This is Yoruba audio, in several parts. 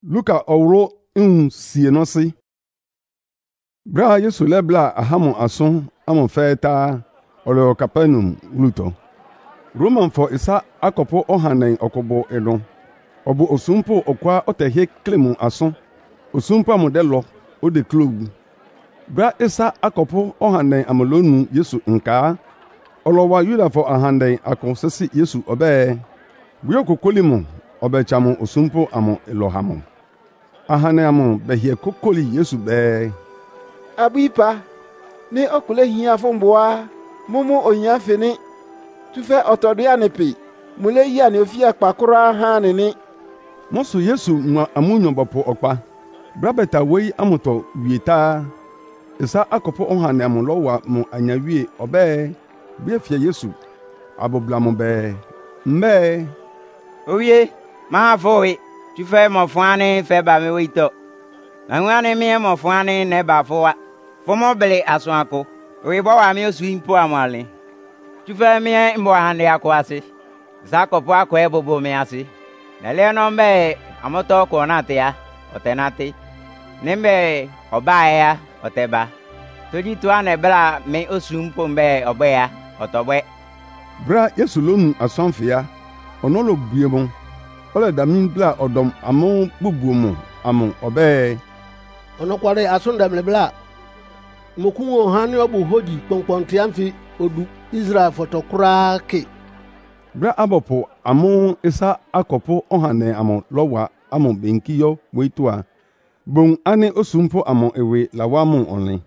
Luka ɔworo sie no se. Bra Yesu lebla ahamo aso amo feta olo Kapernaum luto. Roman for isa akopo ohanen okobo edo. Obo osumpo okwa otehie klemu aso. Osumpo modelo ode klogu. Bra isa akopo ohanen amolonu Yesu nka. Olowa Yuda for ahanden akonsesi Yesu obe. Buyo kokolimo obe chamo osumpo amo elohamo. Ahane amo behie kokoli Yesu be. Abipa ni okule hia fomboa mumu onya feni tufe otodua nepi mule ya ne ofia kpakura ha ni Mosu Yesu nwa amunyo bopo okpa brabeta wei amoto wieta isa akopo ohane amolowa mo anyawie obe biefia Yesu aboblamo be mbe owie ma foi tufe mo fuane fe ba me weito na ngwane mi mo fuane ne ba fowa fomo bele aswako we bo wa mi osu impo amale tufe mi mbo hande akwase zakopo akọ ebobo mi ase na le no mbe amoto ko na te ya otenate nembe oba ya oteba toji tu ane bra mi osu impo mbe oba ya otobwe bra Yesu lonu asonfia onolo buemo ole damin bla odom amo bubuomo amo obe onokware asunda mlebla mokunwo hani obu hoji ponponti amfi odu Israel fotokura ke bra abopo amo isa akopo ohane amo lowa amo benkiyo weitua bon ane osumpo amo ewe lawamu onle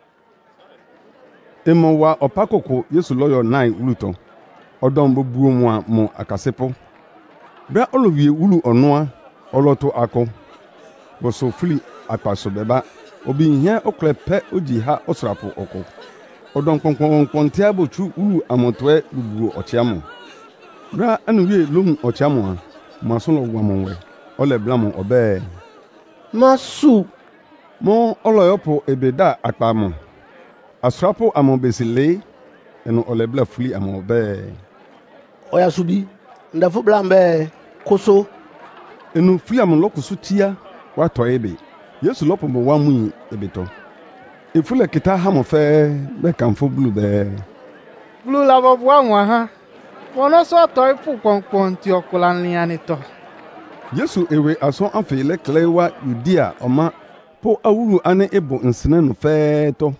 emo wa opakoko Yesu loyo nai uluto odom bubuomo a mo akasepo bra olowie ulu onoa oloto ako boso fili apaso beba obi hia oklepe oji ha osrapo oko odon konkon abochu ulu amotwe bubuo ochiamo bra anu wie lom ochiamo maso lo wamonwe ole blamo obe masu mo oloyopo ebeda akpamo asrapo amobesile eno ole bla fuli amobe oya subi ndafu blambe koso enu fuli amolokusu tia wato ebe Yesu lopo mo wamu ebeto ifule kita hamo fe be kanfo blu be blu la bo wa ha wono so to ipu konpon ti okulan ni anito Yesu ewe aso afele klewa Judea oma po awuru ane ebo nsene no feto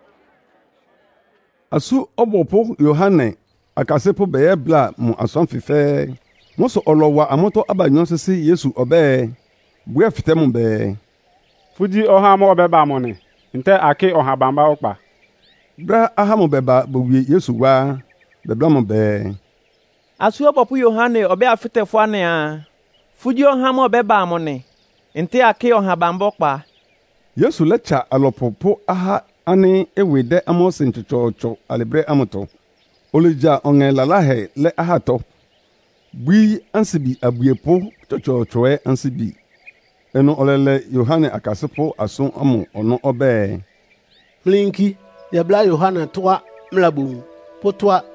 asu obopo Yohane akasepo beye bla mu aso fefe moso olowa amoto abanyo sese Yesu obe bua fitemu be fuji oha mo beba mone nte ake oha bamba okpa bra aha mo beba bowie Yesu wa bebla mo be asu obopo Yohane obe afitefo ane a fuji oha mo beba mone nte ake oha bamba okpa Yesu lecha alopopo aha ane ewede amosin chocho alebre amoto oleja ongelalahe le ahato bui ansibi abiepo chochoe ansibi eno olele Yohane akasepo aso amo ono obe Mlinki ya bla Yohane toa mlabun potwa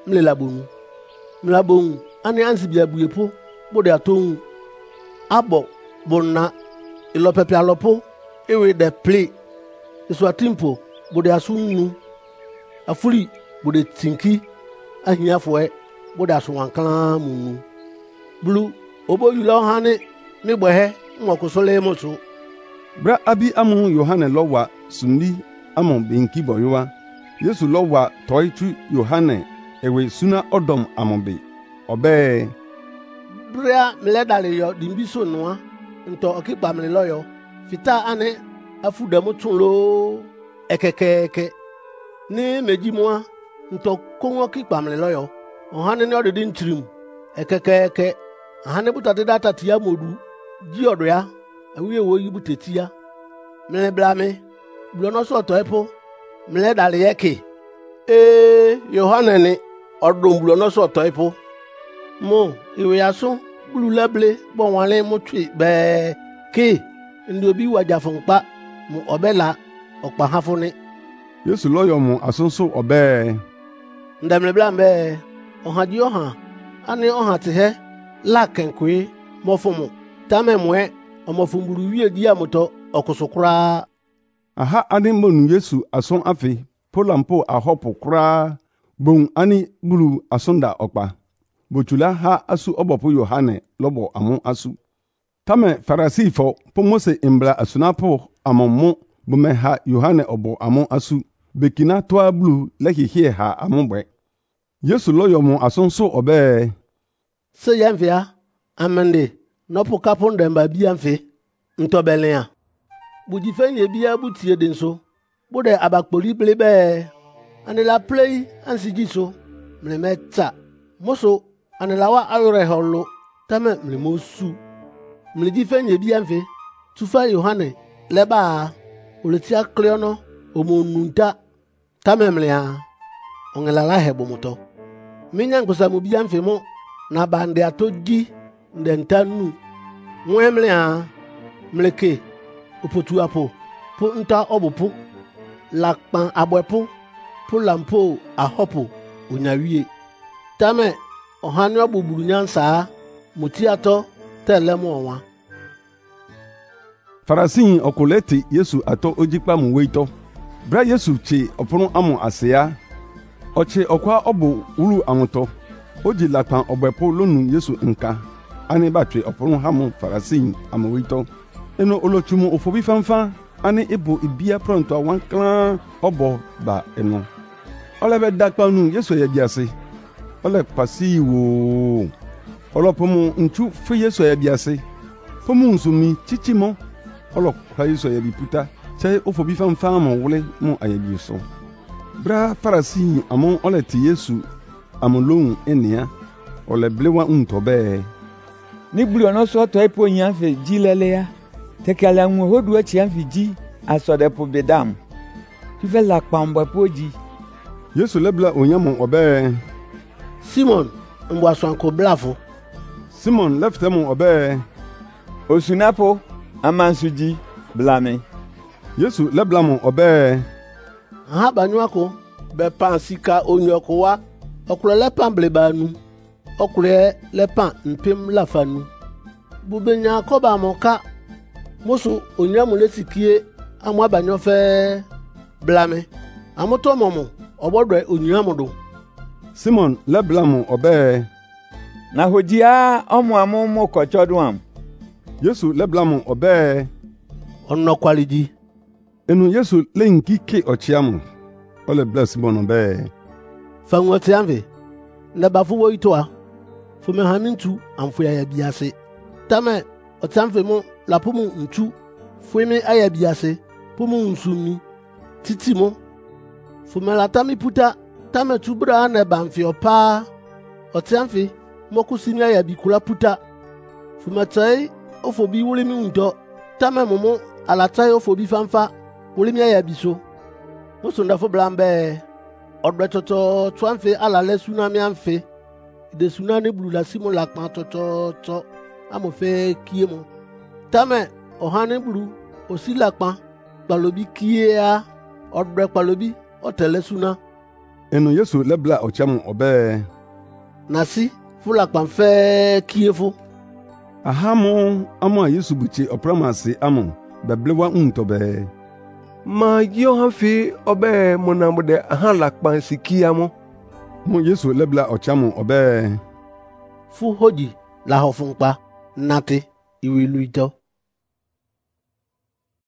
mlabun ani ansibi abuepo bode aton abo bonna ilopepe alopo ewe de ple iswatimpo bode asunu afuri bode tinki ahiafoe bode asowankala mu blu obo yulo hane migbehe nwokosole moto bra abi amu Yohane lowa sunni amu benki boywa Yesu lowa toitu Yohane ewe suna odom amombe obe bra mledale yo dimbiso noa nto okigba mleloyo fita ane afuda motunlo ekekeke ni mejimoa nto konwo kigba mleloyo ohane ne odede ntrim ekekeke ahane butate data tia modu ji odo ya awie wo yi butetia mle blame blono so to epo mle dale yeke Yohane ni odom blono so to epo mo iwe aso bulu leble bon wale mo twi be ke ndi obi waja fonpa mo obela okpa hafune Yesu loyo mo asonso obe ndamle blambe ohaji oha ani oha te he la kenkwe mo fomo tame mwe ɔmɔfomburu wie di amotɔ ɔkoso koraa. Aha ade mbonu Yesu aso afe polampo ahɔpo koraa bon ani bulu asonda okpa. Botula ha asu obopo Yohane lobo amu asu. Tame Farisifo po Mose imbla asunapo amomo bume ha Yohane obo amu asu. Bekina toa bulu lehihie ha amu bwe. Yesu loyo mu asonso obe. Se yamfia amende nopo kapon demba biamfe ntobelea. Buji fenye bia butie denso. Bude abakpoli blebe. Anela play ansijiso. Mlemeta. Moso anelawa ayore holo. Tame mlemosu. Mleji fenye biamfe. Tufa Yohane leba. Uletia kleono. Omonunta. Tame mlea. Ongelala hebo moto. Minya nkosa mubiamfe mo. Na bande atoji. Ndentanu. Mlea. Mleke. Upotu apo. Po nta obupu. Lakpan abwepu. Po lampo ahopo. Onyawie. Tame. Ohani obuburu nyansa. Mutiato. Telemo onwa. Farasin okoleti Yesu ato ojikpa mu weito. Bra Yesu che opono amu asea. Oche okwa obo uru amuto. Oji lakpan obwepo lonu Yesu nka. Ani batwe opono hamu Farasin amu weito. Eno olochumu ofobi fanfa. Ani ibo ibia pronto awan klan obo ba eno. Olebe dakpa nu Yesu ye biase. Ole pasi wo. Olopomu nchu fu Yesu ye biase. Fomu nsumi chichimo. Olo kwa Yesu ye biputa. Che ofobi fanfa mo wole mo ayebi so. Bra Farasi amon ole ti Yesu amolon enia. Ole blewa untobe. Ni blu no so to ipo nyanfe jilele ya. Tekala nwo hodu achi anfi ji asode po bedam. Tuve la pambo poji. Yesu lebla onyamo obe. Simon mbwa swanko blafo. Simon left them obe. Osunapo amansuji blame. Yesu lebla mo obe. Ha banywako be pansika onyoko wa. Okule lepan blebanu. Okule lepan mpim lafanu. Bubenya koba moka. Mosu onyamu lesikie amwa banyofe blame. Amoto momo obodwe onyamu do. Simon leblamu obe. Na hojia omu amu mo kochodwam. Yesu leblamu obe. Onno kwaliji. Enu Yesu lenki ke ochiamu. Ole bless Simon obe. Fanwote anve. Nebafu wo itoa. Fume hamintu amfu ya biase. Tame otamfe mo la pumu ntu. Fume aya biase. Pumu nsumi. Titimo. Fume la tami puta. Tame tubra ane banfi opa. Otamfe moku simi aya bikula puta. Fume tai ofobi wulimi unto. Tame momo alatai ofobi fanfa. Wulimi aya biso. Mosunda fo blambe. Odwe toto twanfe alale tsunami anfe. De tsunami blu la simo lakpan toto amofe kiemo. Tame ohane blu osi lakpan palobi kiea odwe palobi otele suna. Enu Yesu lebla ochamu obe. Nasi fu lakpan fe kiefo. Ahamo amo Yesu buchi opramasi amo beblewa untobe. Ma Yohan fi obe monamude aha lakpan sikiamo. Mo Yesu lebla ochamu obe. Fu hoji la hofunpa nate iwiluito.